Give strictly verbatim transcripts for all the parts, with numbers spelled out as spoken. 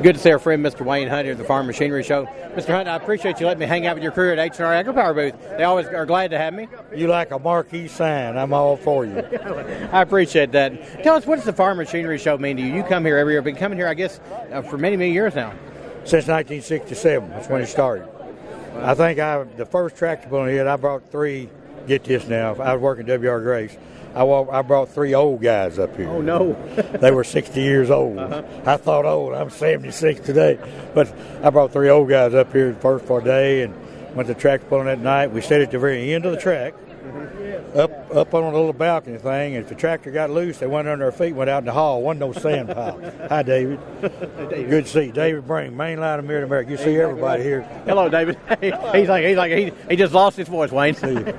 Good to see our friend Mister Wayne Hunt here at the Farm Machinery Show. Mister Hunt, I appreciate you letting me hang out with your crew at H and R AgriPower booth. They always are glad to have me. You like a marquee sign. I'm all for you. I appreciate that. Tell us, what does the Farm Machinery Show mean to you? You come here every year. Been coming here, I guess, uh, for many, many years now. Since nineteen sixty-seven. That's when it started. Wow. I think I the first tractor pull here, I brought three, get this now, I was working W R Grace. I, walk, I brought three old guys up here. Oh, no. They were sixty years old. Uh-huh. I thought old. I'm seventy-six today. But I brought three old guys up here first for a day and went to tractor pulling that night. We sat at the very end of the track, mm-hmm. up up on a little balcony thing. And if the tractor got loose, they went under our feet, went out in the hall. Wasn't no sand pile. Hi, David. David. Good to see you. David Bring, main line of Mid America. You see everybody here. Hello, David. he's like, he's like he, he just lost his voice, Wayne.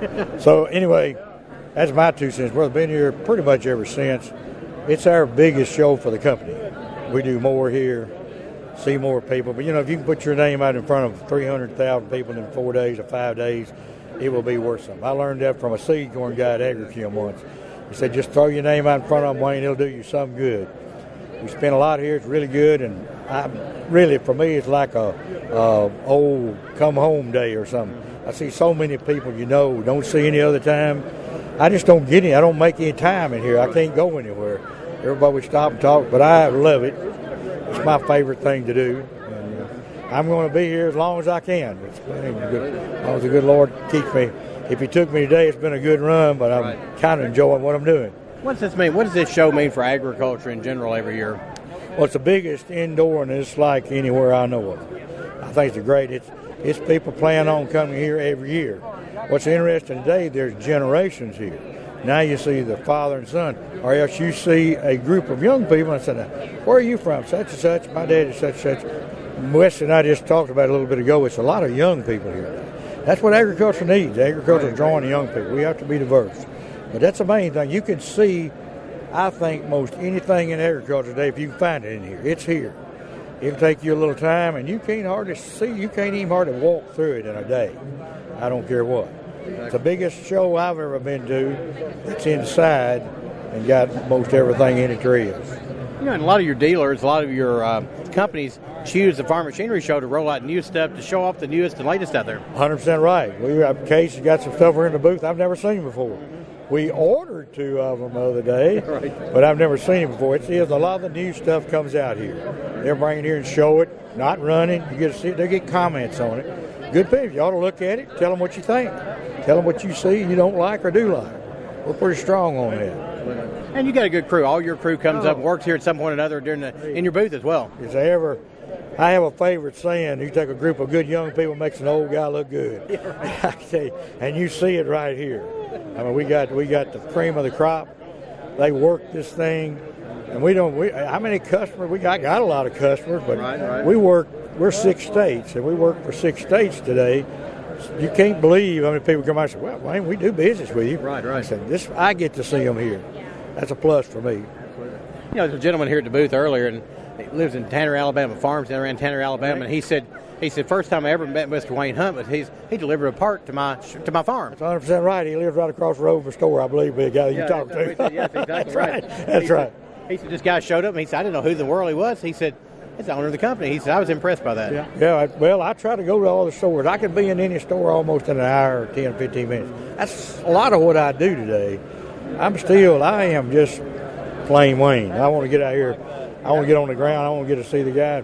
So, anyway, that's my two cents. We've been here pretty much ever since. It's our biggest show for the company. We do more here, see more people. But, you know, if you can put your name out in front of three hundred thousand people in four days or five days, it will be worth something. I learned that from a seed corn guy at AgriChem once. He said, just throw your name out in front of them, Wayne, it'll do you something good. We spend a lot here. It's really good. And I really, for me, it's like a, a old come home day or something. I see so many people you know, don't see any other time. I just don't get any. I don't make any time in here. I can't go anywhere. Everybody would stop and talk, but I love it. It's my favorite thing to do. And, uh, I'm going to be here as long as I can. It's been good, as long as the good Lord keeps me. If He took me today, it's been a good run, but I'm right. kind of enjoying what I'm doing. What does this mean? What does this show mean for agriculture in general every year? Well, it's the biggest indoor, and it's like anywhere I know of. I think it's a great. It's it's people plan on coming here every year. What's interesting today, there's generations here. Now you see the father and son, or else you see a group of young people and say, where are you from? Such and such. My dad is such and such. Wesley and I just talked about it a little bit ago. It's a lot of young people here. That's what agriculture needs. Agriculture is drawing the young people. We have to be diverse. But that's the main thing. You can see, I think, most anything in agriculture today, if you can find it in here. It's here. It'll take you a little time, and you can't hardly see, you can't even hardly walk through it in a day. I don't care what. It's the biggest show I've ever been to. It's inside and got most everything in it there is. You know, and a lot of your dealers, a lot of your uh, companies choose the Farm Machinery Show to roll out new stuff, to show off the newest and latest out there. one hundred percent right. We have Case got some stuff here in the booth I've never seen before. We ordered two of them the other day, right. but I've never seen it before. It's, it's a lot of the new stuff comes out here. They're bringing it here and show it, not running. You get to see it. They get comments on it. Good people. You ought to look at it. Tell them what you think. Tell them what you see you don't like or do like. We're pretty strong on that. And you got a good crew. All your crew comes oh. up and works here at some point or another during the, in your booth as well. Is there ever? I have a favorite saying, you take a group of good young people, makes an old guy look good. Yeah, right. And you see it right here. I mean, we got we got the cream of the crop. They work this thing, and we don't. We, how many customers? We got got a lot of customers, but right, right. we work. We're six states, and we work for six states today. You can't believe how many people come out and say, "Well, Wayne, we do business with you." Right, right. I said, "This, I get to see them here. That's a plus for me." You know, there's a gentleman here at the booth earlier, and he lives in Tanner, Alabama, farms down around Tanner, Alabama, and he said. He said, first time I ever met Mister Wayne Hunt, but he's he delivered a part to my to my farm. That's one hundred percent right. He lives right across the road from the store, I believe, the guy you yeah, talked to. Said, yes, exactly That's right. right. That's he right. Said, he said, this guy showed up, and he said, I didn't know who in the world he was. He said, it's the owner of the company. He said, I was impressed by that. Yeah, yeah I, well, I try to go to all the stores. I could be in any store almost in an hour or ten, fifteen minutes. That's a lot of what I do today. I'm still, I am just plain Wayne. I want to get out here. I want to get on the ground. I want to get to see the guy.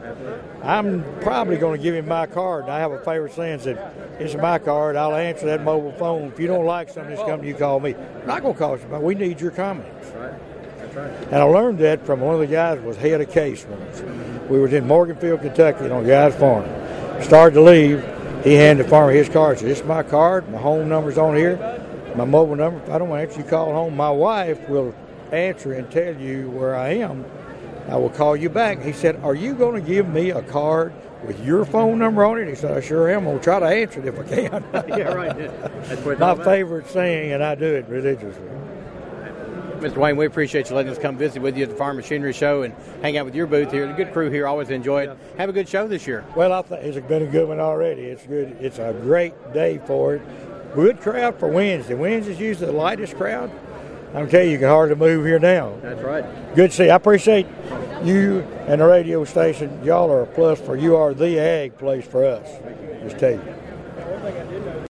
I'm probably going to give him my card. I have a favorite saying that it's my card. I'll answer that mobile phone. If you don't like something that's coming, you call me. I'm not going to call you, but we need your comments. That's right. That's right. And I learned that from one of the guys who was head of Case once. We were in Morganfield, Kentucky on a guy's farm. Started to leave. He handed the farmer his card. He said, this is my card. My home number's on here. My mobile number. If I don't answer, you call home. My wife will answer and tell you where I am. I will call you back. He said, are you going to give me a card with your phone number on it? He said, I sure am. I'll try to answer it if I can. Yeah, right. That's what my favorite saying, and I do it religiously. Mister Wayne, we appreciate you letting us come visit with you at the Farm Machinery Show and hang out with your booth here. The good crew here, always enjoy it. Have a good show this year. Well, I think it's been a good one already. It's good. It's a great day for it. Good crowd for Wednesday. Wednesday's usually the lightest crowd. I'm telling you, you can hardly move here now. That's right. Good to see you. I appreciate you and the radio station, y'all are a plus for you are the ag place for us. Just tell you.